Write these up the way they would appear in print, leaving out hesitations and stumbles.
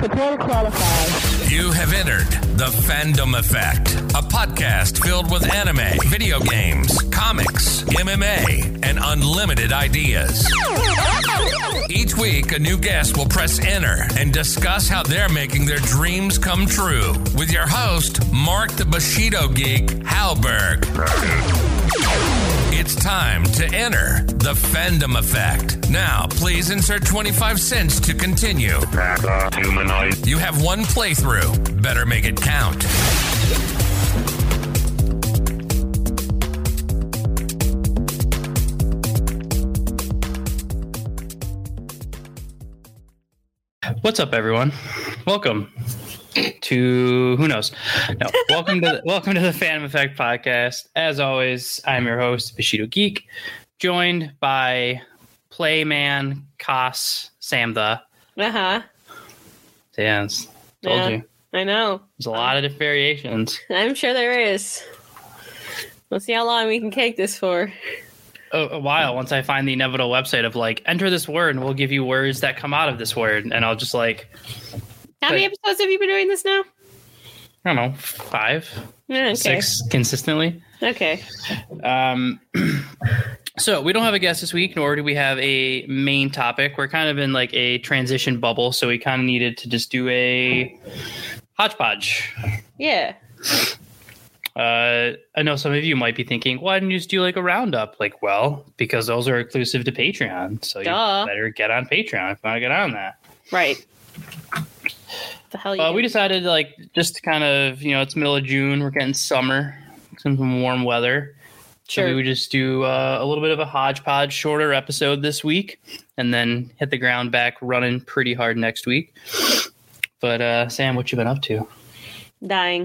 Prepare to qualify. You have entered The Fandom Effect, a podcast filled with anime, video games, comics, MMA, and unlimited ideas. Each week, a new guest will press enter and discuss how they're making their dreams come true with your host, Mark the Bushido Geek Halberg. It's time to enter The Fandom Effect. Now, please insert 25 cents to continue. You have one playthrough. Better make it count. What's up, everyone? Welcome to who knows? No, welcome to the Fandom Effect podcast. As always, I'm your host, Bushido Geek, joined by Playman Koss Sam the. Yes, told you. I know. There's a lot of different variations. I'm sure there is. We'll see how long we can cake this for. A while once I find the inevitable website of like, enter this word and we'll give you words that come out of this word, and I'll just like. How many episodes have you been doing this now? I don't know, 5, Okay. 6 consistently. Okay. So we don't have a guest this week, nor do we have a main topic. We're kind of in like a transition bubble, so we kind of needed to just do a hodgepodge. Yeah. I know some of you might be thinking, why didn't you just do like a roundup? Like, well, because those are exclusive to Patreon, so you better get on Patreon if you want to get on that. Right. The hell we decided like just to kind of, it's middle of June, we're getting summer, some warm weather. Sure. So we would just do a little bit of a hodgepodge, shorter episode this week, and then hit the ground back running pretty hard next week. But Sam, what you been up to? Dying.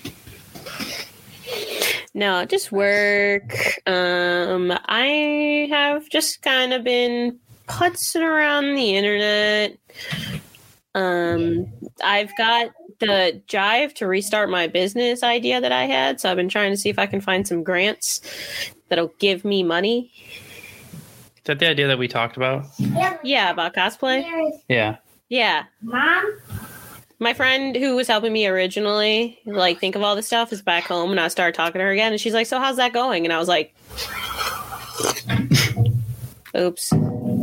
No, just work. I have just kind of been putzing around the internet. I've got the jive to restart my business idea that I had, so I've been trying to see if I can find some grants that'll give me money. Is that the idea that we talked about? Yeah, about cosplay. Yeah. Mom? My friend who was helping me originally, like, think of all this stuff is back home, and I started talking to her again, and she's like, so how's that going? And I was like, oops.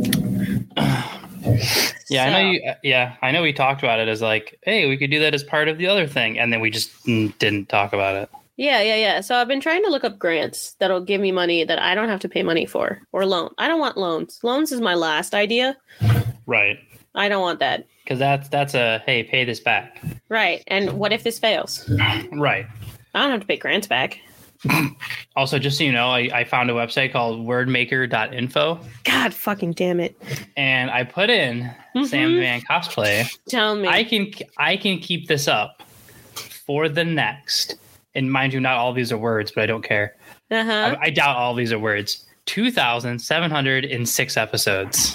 Yeah, I know we talked about it as like, hey, we could do that as part of the other thing, and then we just didn't talk about it. Yeah. So I've been trying to look up grants that'll give me money that I don't have to pay money for, or loan. I don't want loans. Loans is my last idea. Right. I don't want that. Because that's a, hey, pay this back. Right. And what if this fails? Right. I don't have to pay grants back. Also, just so you know, I found a website called wordmaker.info. God fucking damn it. And I put in Sam Van Cosplay. Tell me. I can keep this up for the next, and mind you, not all these are words, but I don't care. I doubt all these are words. 2,706 episodes.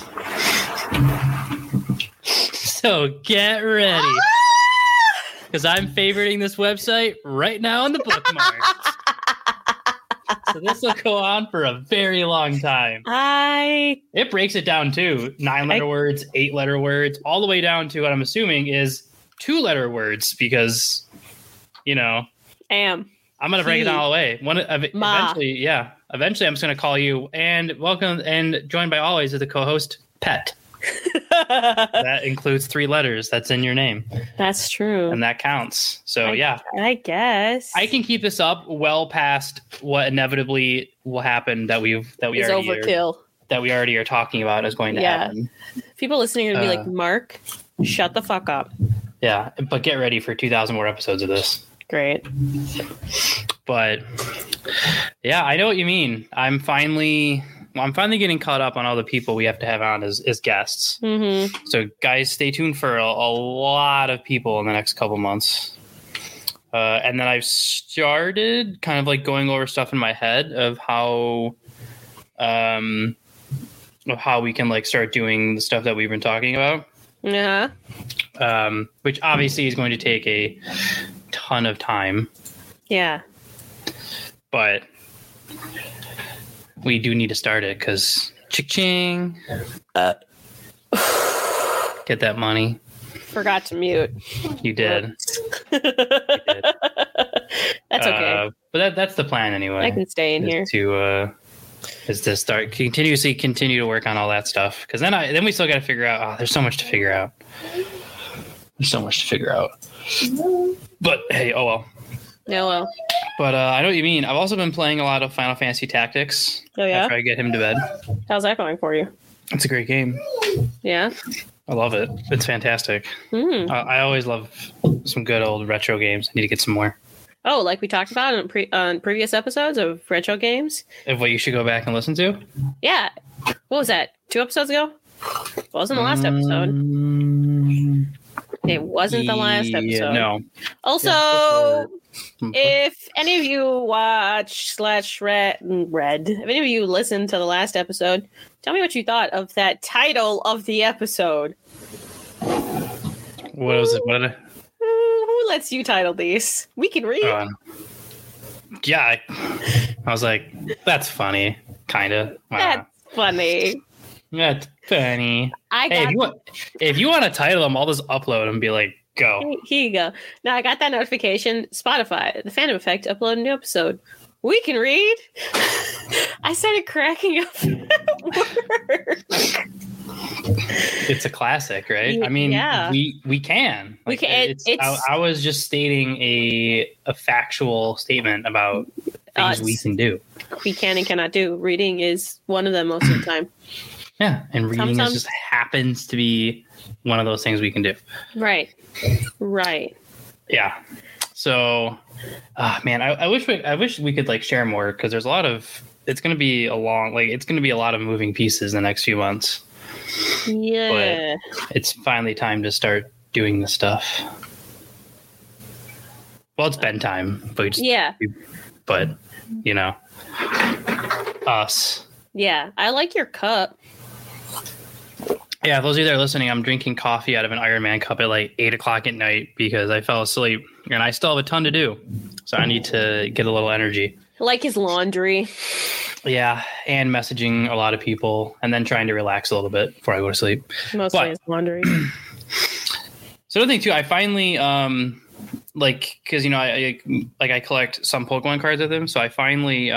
So get ready. Because I'm favoriting this website right now in the bookmarks. So this will go on for a very long time. It breaks it down too. 9-letter words, 8-letter words, all the way down to what I'm assuming is 2-letter words because, I'm going to break it down all the way. Eventually, Eventually I'm just going to call you and welcome and joined by always as the co-host, Pet. That includes 3 letters. That's in your name. That's true. And that counts. So, I guess. I can keep this up well past what inevitably will happen that we already are talking about is going to happen. People listening are going to be like, Mark, shut the fuck up. Yeah, but get ready for 2,000 more episodes of this. Great. But, yeah, I know what you mean. I'm finally getting caught up on all the people we have to have on as guests. Mm-hmm. So, guys, stay tuned for a lot of people in the next couple months. And then I've started kind of like going over stuff in my head of how we can like start doing the stuff that we've been talking about. Yeah. Which obviously is going to take a ton of time. Yeah. But we do need to start it because cha-ching. Get that money. forgot to mute. You did. That's okay. But that's the plan anyway. I can stay in here. Is to continue to work on all that stuff, because then we still got to figure out. Oh, there's so much to figure out. But hey, oh well. No, well. But I know what you mean. I've also been playing a lot of Final Fantasy Tactics. Oh yeah. After I get him to bed. How's that going for you? It's a great game. Yeah. I love it. It's fantastic. I always love some good old retro games. I need to get some more. Oh, like we talked about on previous episodes of retro games. Of what you should go back and listen to? Yeah. What was that? 2 episodes ago? It wasn't the last episode. It wasn't the last episode. No. Also, if any of you read, if any of you listened to the last episode, tell me what you thought of that title of the episode. What was it? What did Who lets you title these? We can read. Yeah. I was like, that's funny. Kind of. That's funny. That's funny. Hey, if you want to title them, I'll just upload them and be like, go. Here you go. Now I got that notification. Spotify, the Fandom Effect, upload a new episode. We can read. I started cracking up. It's a classic, right? I mean, yeah. we can. We can. I was just stating a factual statement about things we can do. We can and cannot do. Reading is one of them most of the time. Yeah, and reading just happens to be one of those things we can do. Right. Yeah. So, man, I wish we could like share more, because there's a lot of. It's going to be a lot of moving pieces in the next few months. Yeah. But it's finally time to start doing the stuff. Well, it's bedtime, but us. Yeah, I like your cup. Yeah, those of you that are listening, I'm drinking coffee out of an Iron Man cup at like 8 o'clock at night because I fell asleep and I still have a ton to do. So I need to get a little energy. Like his laundry. Yeah, and messaging a lot of people and then trying to relax a little bit before I go to sleep. Mostly his laundry. So the thing too, I finally, because, I collect some Pokemon cards with him. So I finally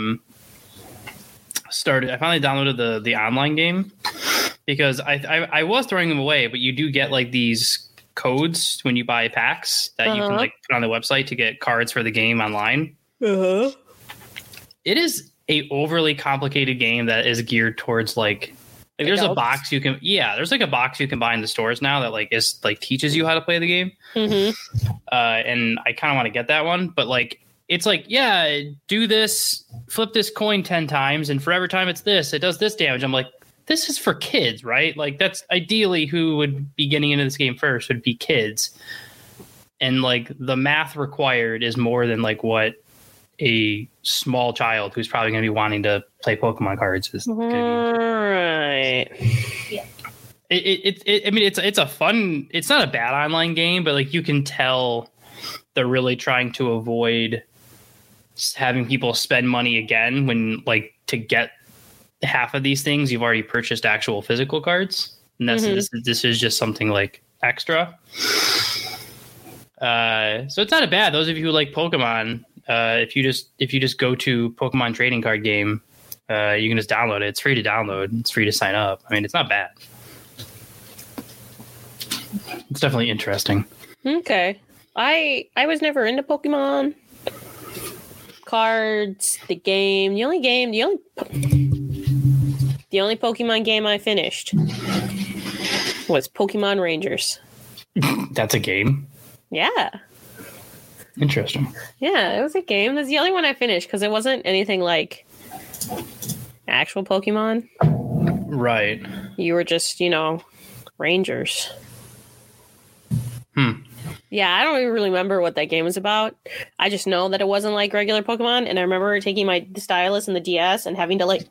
downloaded the online game. Because I was throwing them away, but you do get like these codes when you buy packs that you can like put on the website to get cards for the game online. It is a overly complicated game that is geared towards like there's a box you can there's like a box you can buy in the stores now that like is like teaches you how to play the game. And I kind of want to get that one, but like it's like, do this, flip this coin 10 times, and for every time it does this damage. I'm like, this is for kids, right? Like that's ideally who would be getting into this game first would be kids. And like the math required is more than like what a small child who's probably going to be wanting to play Pokemon cards is. Right. Yeah. It's a fun, it's not a bad online game, but like you can tell they're really trying to avoid having people spend money again when like to get half of these things you've already purchased actual physical cards, and this is just something like extra. So it's not a bad. Those of you who like Pokemon, if you just go to Pokemon trading card game, you can just download it. It's free to download. It's free to sign up. I mean, it's not bad. It's definitely interesting. Okay, I was never into Pokemon cards. The only Pokemon game I finished was Pokemon Rangers. That's a game? Yeah. Interesting. Yeah, it was a game. That's the only one I finished because it wasn't anything like actual Pokemon. Right. You were just, Rangers. Yeah, I don't even really remember what that game was about. I just know that it wasn't like regular Pokemon, and I remember taking my stylus and the DS and having to like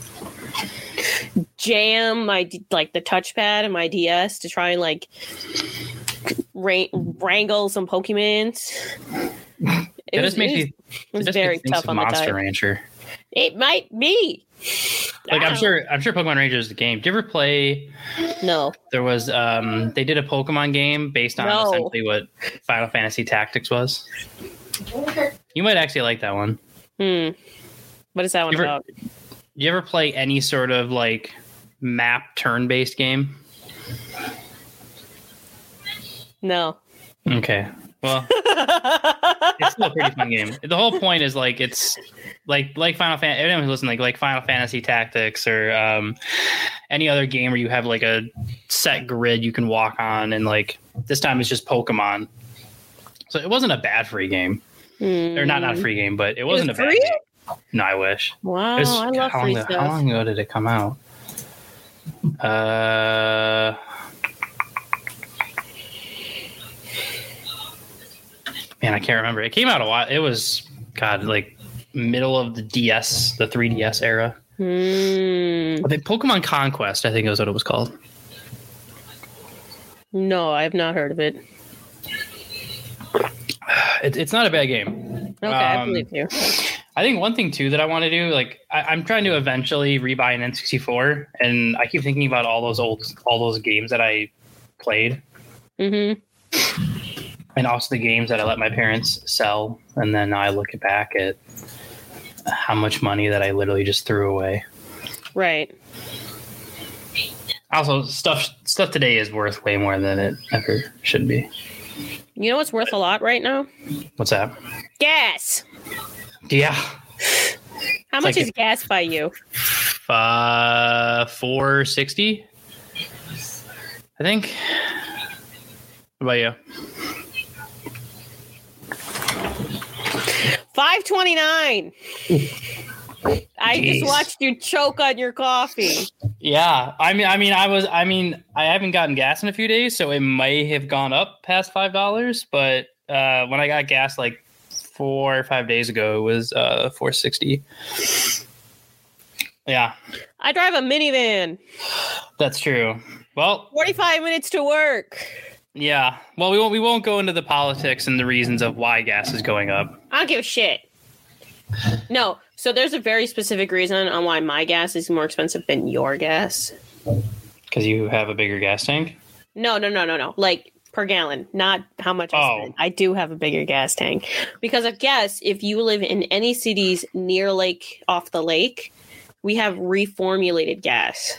jam my the touchpad and my DS to try and like wrangle some Pokemons. It was very tough on the Monster time. Rancher. It might be. Like I'm sure Pokemon Ranger is the game. Did you ever play? No. There was they did a Pokemon game based on essentially what Final Fantasy Tactics was. You might actually like that one. What is that one about? You ever play any sort of like map turn-based game? No. Okay. Well, it's still a pretty fun game. The whole point is like it's like Final Fantasy. Everyone who's listening, like Final Fantasy Tactics or any other game where you have like a set grid you can walk on, and like this time it's just Pokemon. So it wasn't a bad free game, or not a free game, but it wasn't a bad game. No, I wish. Wow, I love free stuff. How long ago did it come out? Man, I can't remember. It came out a while. It was, like middle of the DS, the 3DS era. I think Pokemon Conquest, I think was what it was called. No, I have not heard of it. It's not a bad game. Okay, I believe you. I think one thing too that I want to do, like I'm trying to eventually rebuy an N64, and I keep thinking about all those games that I played. Mm-hmm. And also the games that I let my parents sell, and then I look back at how much money that I literally just threw away. Right. Also, stuff today is worth way more than it ever should be. You know what's worth a lot right now? What's that? Gas. Yeah. How much is gas by you? $4.60, I think. What about you? $5.29. I just watched you choke on your coffee. Yeah, I haven't gotten gas in a few days, so it may have gone up past $5. But when I got gas like 4 or 5 days ago, it was $4.60. Yeah, I drive a minivan. That's true. Well, 45 minutes to work. Yeah. Well, we won't go into the politics and the reasons of why gas is going up. I don't give a shit. No. So there's a very specific reason on why my gas is more expensive than your gas. Because you have a bigger gas tank? No. Like per gallon, not how much I spend. I do have a bigger gas tank. Because I guess if you live in any cities near off the lake, we have reformulated gas.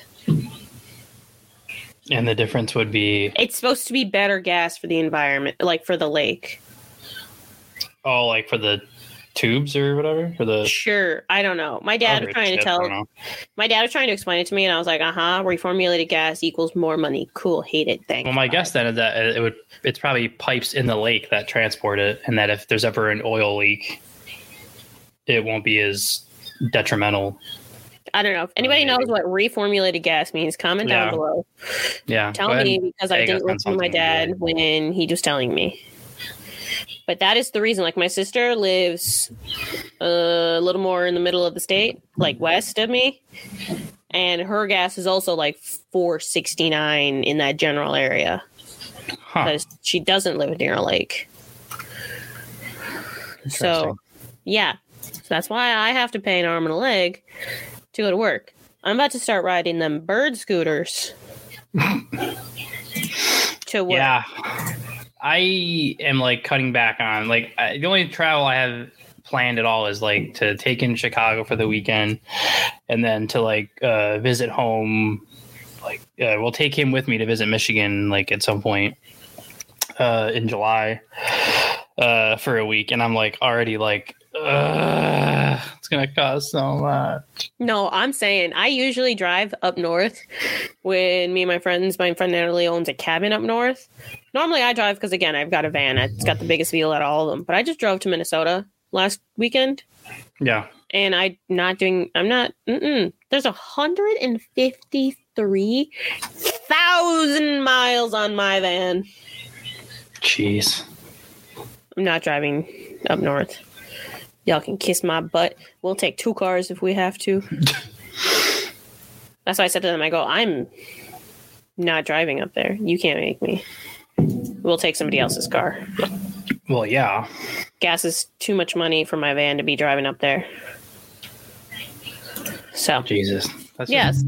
And the difference would be... It's supposed to be better gas for the environment, like for the lake. Oh, like for the tubes or whatever? For the... Sure. I don't know. My dad was trying to explain it to me, and I was like, reformulated gas equals more money. Cool. Hate it. Thanks. Well, my guess then is that it's probably pipes in the lake that transport it, and that if there's ever an oil leak, it won't be as detrimental. I don't know. If anybody knows what reformulated gas means, comment down below. Yeah. Tell me, because I didn't listen to my dad when he was telling me. But that is the reason. Like, my sister lives a little more in the middle of the state, like west of me. And her gas is also like $4.69 in that general area. Because she doesn't live near a lake. So, yeah. So that's why I have to pay an arm and a leg to go to work. I'm about to start riding them bird scooters to work. Yeah. I am cutting back on the only travel I have planned at all is to take in Chicago for the weekend, and then to visit home. We'll take him with me to visit Michigan at some point in July for a week, and I'm already it's gonna cost so much. No, I'm saying I usually drive up north when my friend Natalie owns a cabin up north. Normally I drive because, again, I've got a van. It's got the biggest wheel out of all of them. But I just drove to Minnesota last weekend. Yeah. And there's 153,000 miles on my van. Jeez. I'm not driving up north. Y'all can kiss my butt. We'll take 2 cars if we have to. That's why I said to them, I go, I'm not driving up there. You can't make me. We'll take somebody else's car. Well, yeah. Gas is too much money for my van to be driving up there. So. Jesus. That's Yes.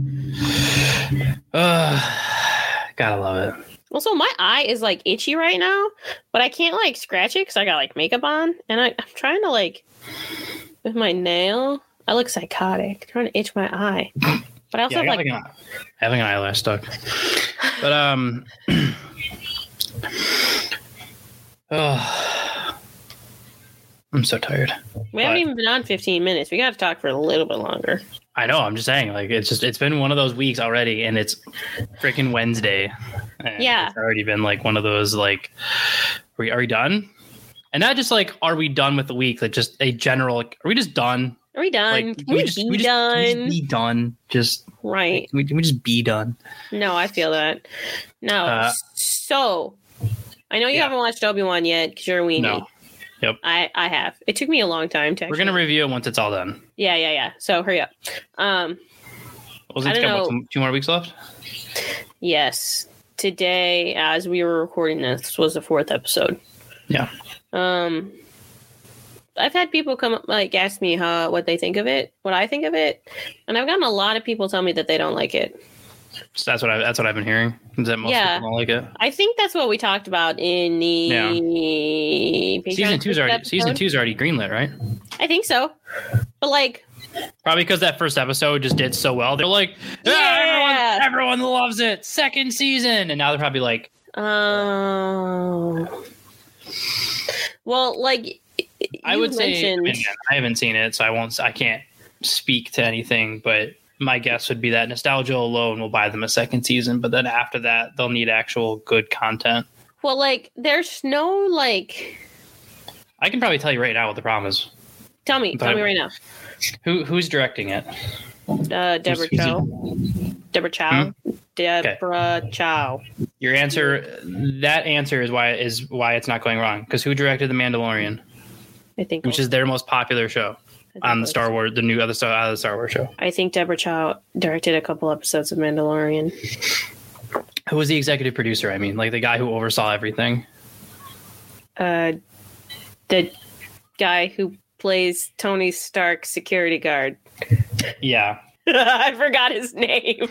Gotta love it. Also, my eye is like itchy right now, but I can't like scratch it because I got like makeup on, and I'm trying to like with my nail. I look psychotic, trying to itch my eye, but I also have like having an eyelash stuck. But I'm so tired. we haven't even been on 15 minutes. We got to talk for a little bit longer. I know. I'm just saying, like, it's been one of those weeks already, and it's freaking Wednesday. And Yeah. it's already been like one of those like, are we done? And not just like, are we done with the week? Like, just a general, like, are we just done? Are we done? Like, Can we be done? Can we just be done? Just Right. Can we just be done? No, I feel that. No. So, I know you haven't watched Obi-Wan yet because you're a weenie. No. Yep. I have. It took me a long time to. We're gonna review it once it's all done. Yeah. So hurry up. Wasn't I don't know. 2 more weeks left? Yes. Today, as we were recording this, was the 4th episode. Yeah. I've had people come up, like, ask me what they think of it, what I think of it, and I've gotten a lot of people tell me that they don't like it. So that's what I've been hearing. Is that most people don't like it? I think that's what we talked about in the Season 2's already greenlit, right? I think so, but like probably because that first episode just did so well. They're like, everyone loves it. Second season, and now they're probably like, well, like I would say I haven't seen it, so I can't speak to anything, but my guess would be that nostalgia alone will buy them a second season, but then after that, they'll need actual good content. Well, like, there's no, like... I can probably tell you right now what the problem is. Tell me right now. Who's directing it? Deborah Chow. Deborah Chow. Deborah Chow. Your answer, that answer is why it's not going wrong. Because who directed The Mandalorian? I think, which is their most popular show on the Star Wars, the new other Star Wars show. I think Deborah Chow directed a couple episodes of Mandalorian. Who was the executive producer? I mean, like the guy who oversaw everything. The guy who plays Tony Stark's security guard. Yeah. I forgot his name.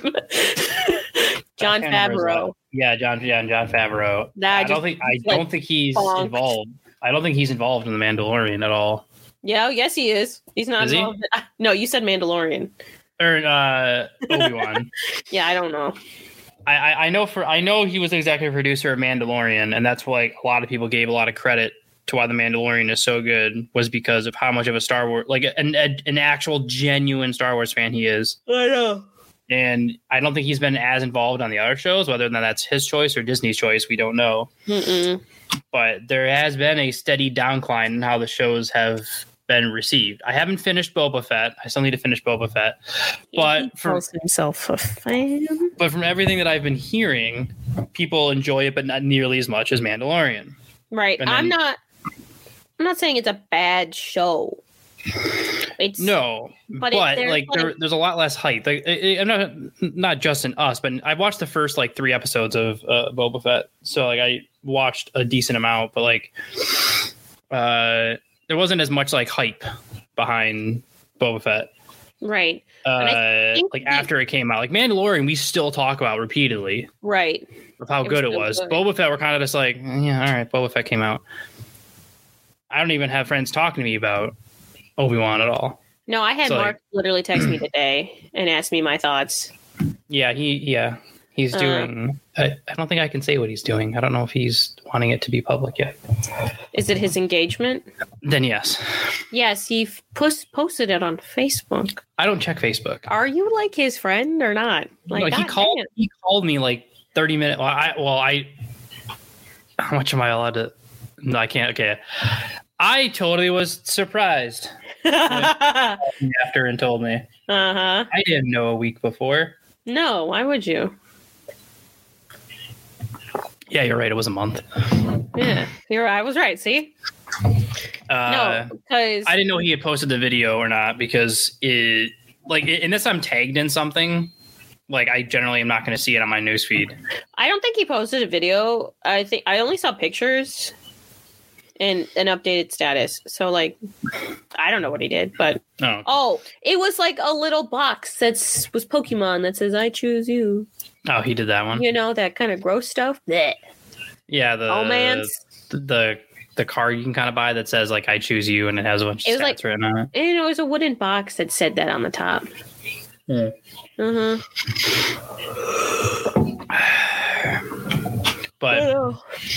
Jon Favreau. Yeah, Jon Favreau. I don't think he's involved. I don't think he's involved in The Mandalorian at all. Yeah, yes, he is. He's not involved. No, you said Mandalorian. Or Obi-Wan. Yeah, I don't know. I know he was the executive producer of Mandalorian, and that's why a lot of people gave a lot of credit to why The Mandalorian is so good, was because of how much of a Star Wars, like an actual genuine Star Wars fan he is. I know. And I don't think he's been as involved on the other shows, whether that's his choice or Disney's choice, we don't know. But there has been a steady downcline in how the shows have been received. I haven't finished Boba Fett. I still need to finish Boba Fett. But he calls himself a fan. But from everything that I've been hearing, people enjoy it, but not nearly as much as Mandalorian. Right. I'm not saying it's a bad show. It's but there's a lot less hype. Like, I'm not just in us, but I've watched the first like 3 episodes of Boba Fett, so like I watched a decent amount, but like there wasn't as much like hype behind Boba Fett, right? Like after it came out, like Mandalorian, we still talk about repeatedly, right? Of how good it was. Boba Fett, we're kind of just like, yeah, all right, Boba Fett came out. I don't even have friends talking to me about Obi-Wan at all. No, I had Mark literally text me today and ask me my thoughts. Yeah, he's doing. I don't think I can say what he's doing. I don't know if he's wanting it to be public yet. Is it his engagement? Then yes. Yes, he posted it on Facebook. I don't check Facebook. Are you like his friend or not? Like, no, he called me like 30 minutes. I how much am I allowed to? No, I can't. Okay. I totally was surprised after and told me. I didn't know a week before. No, why would you? Yeah, you're right. It was a month. Yeah, I was right. See? No, because I didn't know he had posted the video or not, because unless I'm tagged in something, like I generally am not going to see it on my newsfeed. I don't think he posted a video. I think I only saw pictures. and an updated status. So like, I don't know what he did, but it was like a little box that was Pokemon that says "I choose you." Oh, he did that one. You know, that kind of gross stuff. Blech. Yeah, the card you can kind of buy that says like "I choose you" and it has a bunch of stats written on it. And it was a wooden box that said that on the top. Yeah. But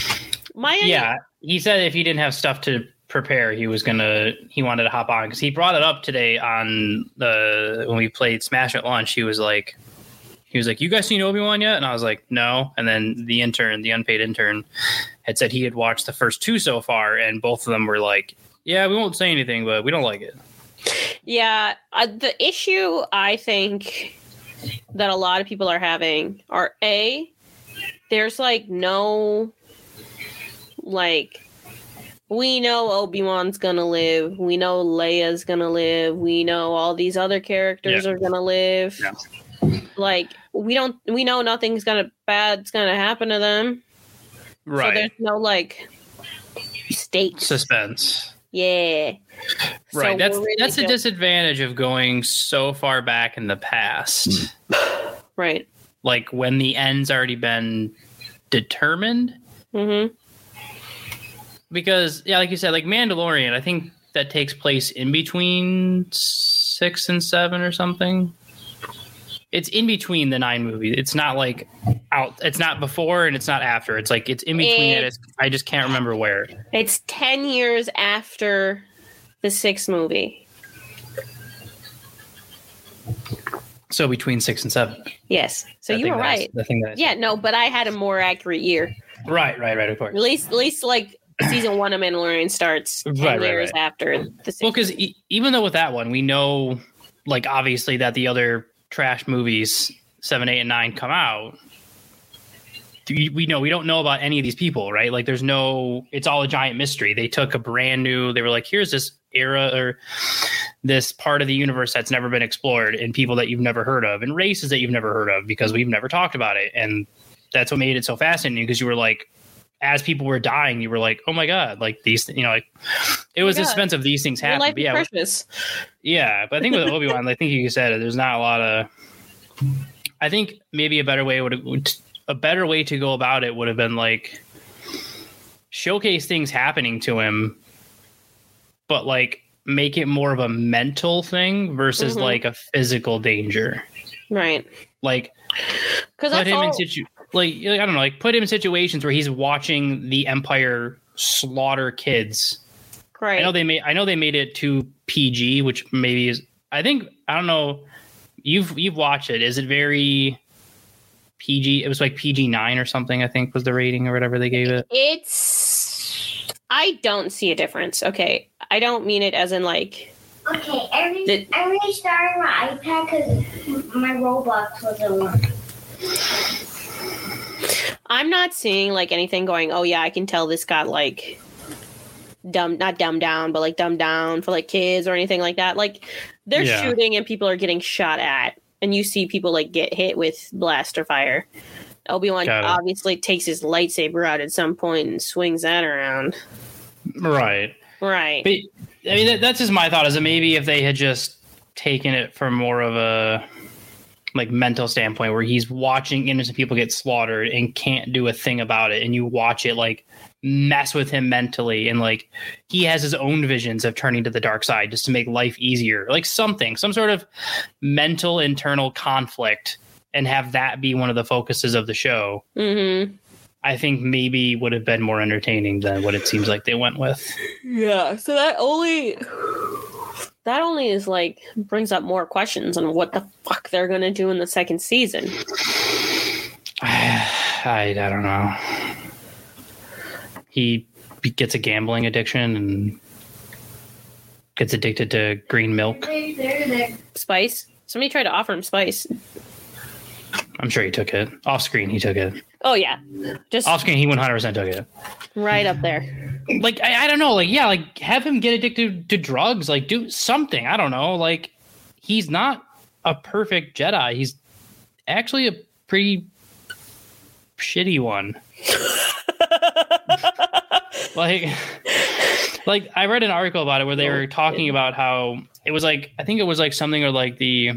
he said if he didn't have stuff to prepare, he wanted to hop on because he brought it up today on when we played Smash at lunch. He was like, "You guys seen Obi-Wan yet?" And I was like, "No." And then the unpaid intern, had said he had watched the first 2 so far, and both of them were like, "Yeah, we won't say anything, but we don't like it." Yeah, the issue I think that a lot of people are having are there's like no, like, we know Obi-Wan's gonna live, we know Leia's gonna live, we know all these other characters are gonna live. Yeah. Like, we know nothing's bad's gonna happen to them. Right. So there's no like stakes. Suspense. Yeah. Right. So that's a disadvantage of going so far back in the past. Right. Like when the end's already been determined. Mm-hmm. Because, yeah, like you said, like Mandalorian, I think that takes place in between 6 and 7 or something. It's in between the 9 movies. It's not like it's not before and it's not after. It's like it's in between it. I just can't remember where. It's 10 years after the 6th movie. So between 6 and 7. Yes. So you were right. But I had a more accurate year. Right, of course. At least like season 1 of Mandalorian starts 10 years after the 6th. Well, because even though with that one, we know, like, obviously that the other trash movies 7, 8, and 9 come out. We don't know about any of these people, right? Like it's all a giant mystery. They took they were like, here's this era or this part of the universe that's never been explored and people that you've never heard of and races that you've never heard of because we've never talked about it. And that's what made it so fascinating because you were like, as people were dying, you were like, oh my God, like these, like it was the suspense of these things happening. Yeah, precious. Yeah. But I think with Obi-Wan, I think you said it, there's not a lot of, I think maybe a better way to go about it would have been like showcase things happening to him, but like make it more of a mental thing versus like a physical danger. Right. Like put him in I don't know, like put him in situations where he's watching the Empire slaughter kids. Right. I know they made it to PG, which maybe is, I don't know. You've watched it. Is it very PG? It was like PG-9 or something, I think was the rating or whatever they gave it. I don't see a difference. Okay. I don't mean it as in like. Okay, I'm restarting my iPad because my Roblox wasn't working. I'm not seeing like anything going, oh yeah, I can tell this got like not dumbed down, but like dumbed down for like kids or anything like that. Like they're shooting and people are getting shot at and you see people like get hit with blaster fire. Obi-Wan obviously takes his lightsaber out at some point and swings that around. Right. But, I mean, that's just my thought is that maybe if they had just taken it from more of a like mental standpoint where he's watching innocent people get slaughtered and can't do a thing about it. And you watch it like mess with him mentally. And like he has his own visions of turning to the dark side just to make life easier, like some sort of mental internal conflict and have that be one of the focuses of the show. Mm-hmm. I think maybe would have been more entertaining than what it seems like they went with. Yeah. So that only is like brings up more questions on what the fuck they're going to do in the second season. I don't know. He gets a gambling addiction and gets addicted to green milk. Spice? Somebody tried to offer him spice. I'm sure he took it. Off screen, he took it. Oh, yeah. Just off screen, he 100% took it. Right up there. Like, I don't know. Like, yeah, like, have him get addicted to drugs. Like, do something. I don't know. Like, he's not a perfect Jedi. He's actually a pretty shitty one. Like, Like, I read an article about it where they were talking about how it was like, I think it was like something or like the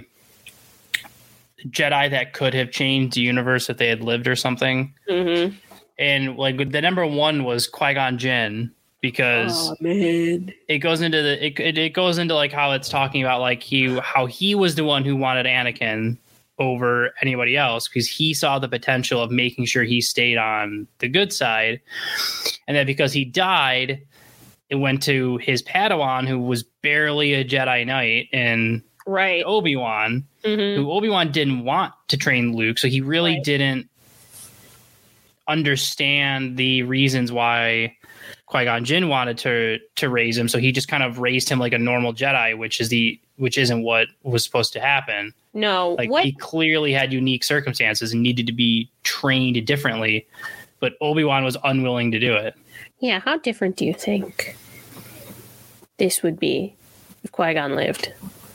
Jedi that could have changed the universe if they had lived or something. Mm-hmm. And like the number one was Qui-Gon Jinn, because it goes into it goes into like how it's talking about like how he was the one who wanted Anakin over anybody else, because he saw the potential of making sure he stayed on the good side, and that because he died, it went to his Padawan, who was barely a Jedi Knight, and Obi-Wan, who Obi-Wan didn't want to train Luke, so he really didn't understand the reasons why Qui-Gon Jinn wanted to raise him, so he just kind of raised him like a normal Jedi, which isn't what was supposed to happen. No, like he clearly had unique circumstances and needed to be trained differently, but Obi-Wan was unwilling to do it. Yeah, how different do you think this would be if Qui-Gon lived?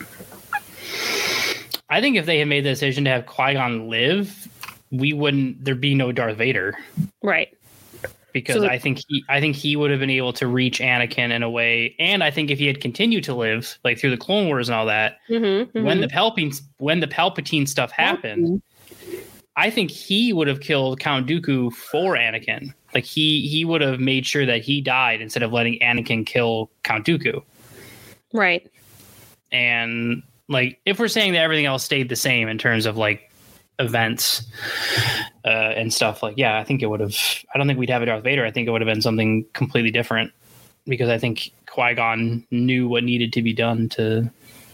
I think if they had made the decision to have Qui-Gon live, there'd be no Darth Vader. Right. Because I think he would have been able to reach Anakin in a way, and I think if he had continued to live, like through the Clone Wars and all that, when the Palpatine stuff happened, I think he would have killed Count Dooku for Anakin. Like he would have made sure that he died instead of letting Anakin kill Count Dooku. Right. And like, if we're saying that everything else stayed the same in terms of like events and stuff, like, yeah, I think it would have. I don't think we'd have a Darth Vader. I think it would have been something completely different, because I think Qui-Gon knew what needed to be done to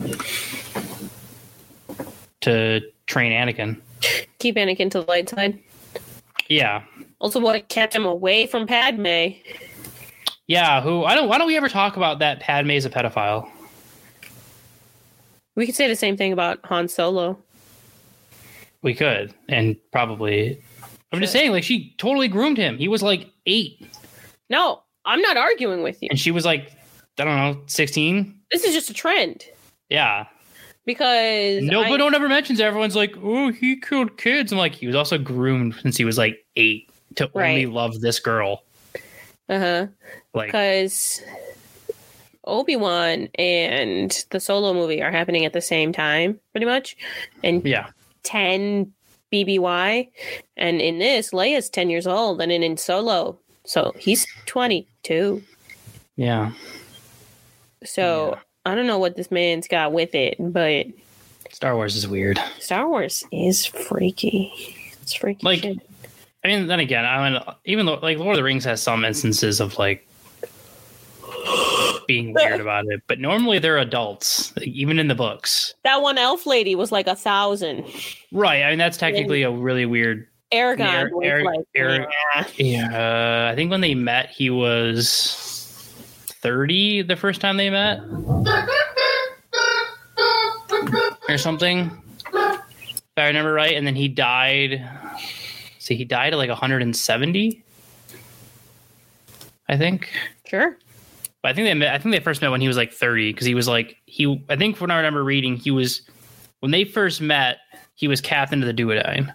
train Anakin. Keep Anakin to the light side. Yeah. Also, what kept him away from Padme? Yeah. Why don't we ever talk about that Padme's a pedophile? We could say the same thing about Han Solo. We could, and probably. I'm just saying, like, she totally groomed him. He was like 8. No, I'm not arguing with you. And she was like, I don't know, 16. This is just a trend. Yeah. Because but no one ever mentions. Everyone's like, oh, he killed kids. I'm like, he was also groomed since he was like 8 to only love this girl. Like, because Obi-Wan and the Solo movie are happening at the same time, pretty much. And 10 BBY, and in this, Leia's 10 years old, and in Solo, so he's 22. Yeah. So I don't know what this man's got with it, but Star Wars is weird. Star Wars is freaky. It's freaky. Like, shit. I mean, then again, even though like Lord of the Rings has some instances of like being weird about it, but normally they're adults, like, even in the books. That one elf lady was like 1,000. Right. I mean, that's technically a really weird. Aragorn I think when they met, he was 30 the first time they met, or something, if I remember right. And then he died. See, he died at like 170, I think. Sure. But I think they first met when he was like 30, because he was like I think when I remember reading, when they first met, he was captain of the Duodyne.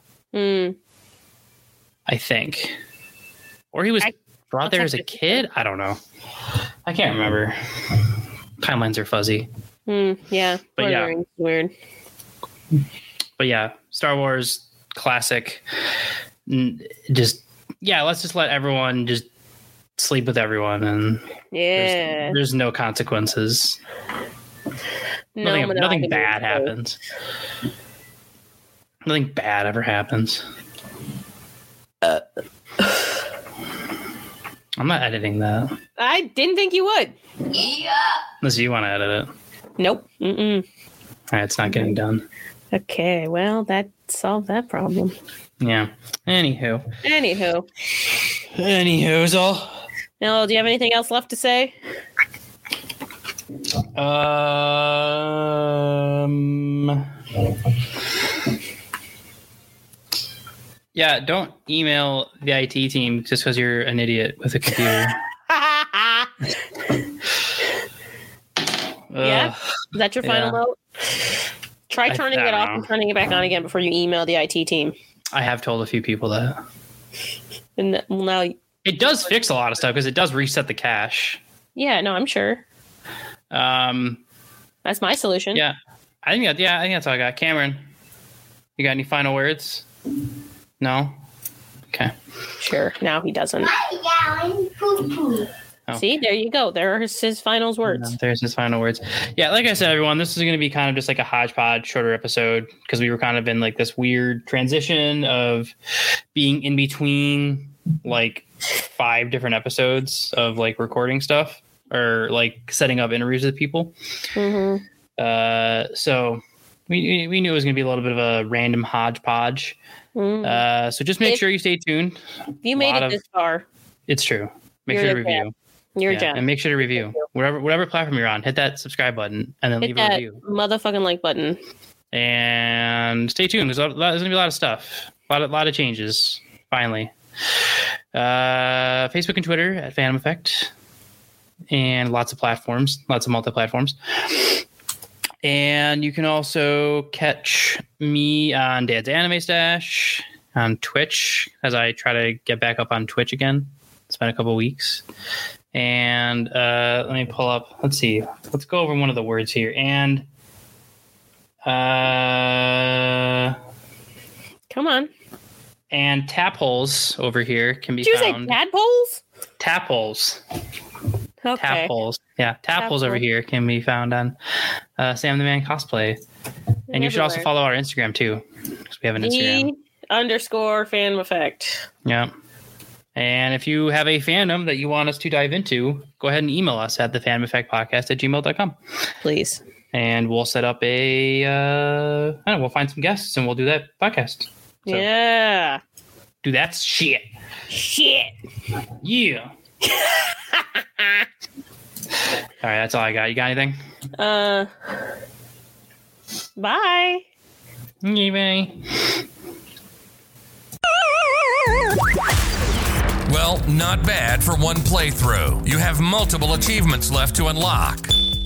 I think, or he was brought there as a kid. I don't know. I can't remember. Timelines are fuzzy. Yeah, but yeah, weird. But yeah, Star Wars classic. Let's just let everyone just sleep with everyone, and there's no consequences. Nothing bad happens. Nothing bad ever happens. I'm not editing that. I didn't think you would. Yeah. Unless you want to edit it. Nope. All right, it's not getting done. Okay, well, that solved that problem. Yeah. Anywho's all. Now, do you have anything else left to say? Yeah, don't email the IT team just because you're an idiot with a computer. Yeah? Is that your final note? Try turning it off and turning it back on again before you email the IT team. I have told a few people that. And now it does fix a lot of stuff because it does reset the cache. Yeah, no, I'm sure. That's my solution. Yeah, I think that's all I got. Cameron, you got any final words? No. Okay. Sure. Now he doesn't. Poo-poo. Oh. See, there you go. There's his final words. There's his final words. Yeah, like I said, everyone, this is going to be kind of just like a hodgepodge, shorter episode because we were kind of in like this weird transition of being in between like 5 different episodes of like recording stuff or like setting up interviews with people. Mm-hmm. So we knew it was going to be a little bit of a random hodgepodge. Mm-hmm. So just make sure you stay tuned. If you made it this far, it's true. Make You're sure to a review. you're a gem. And make sure to review whatever platform you're on. Hit that subscribe button and then Hit leave that a review. motherfucking like button. And stay tuned. There's going to be a lot of stuff. A lot of changes. Finally. Facebook and Twitter at Phantom Effect. And lots of platforms. Lots of multi-platforms. And you can also catch me on Dad's Anime Stash on Twitch as I try to get back up on Twitch again. It's been a couple weeks. And let me pull up. Let's see. Let's go over one of the words here. And come on. And tap holes over here can be Did you found. say tadpoles? Tap holes. Okay. Tap holes. Yeah, tap holes over hole. here can be found on Sam the Man Cosplay. And you should also follow our Instagram too, because we have an Instagram. _Phantom Effect. Yeah. And if you have a fandom that you want us to dive into, go ahead and email us at thephantomeffectpodcast@gmail.com. Please. And we'll set up we'll find some guests and we'll do that podcast. So, Yeah. do that shit. Shit. Yeah. All right, that's all I got. You got anything? Bye. Yeah, bye. Well, not bad for one playthrough. You have multiple achievements left to unlock.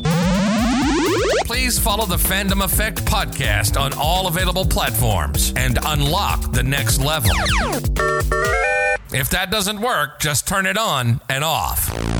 Please follow the Fandom Effect podcast on all available platforms and unlock the next level. If that doesn't work, just turn it on and off.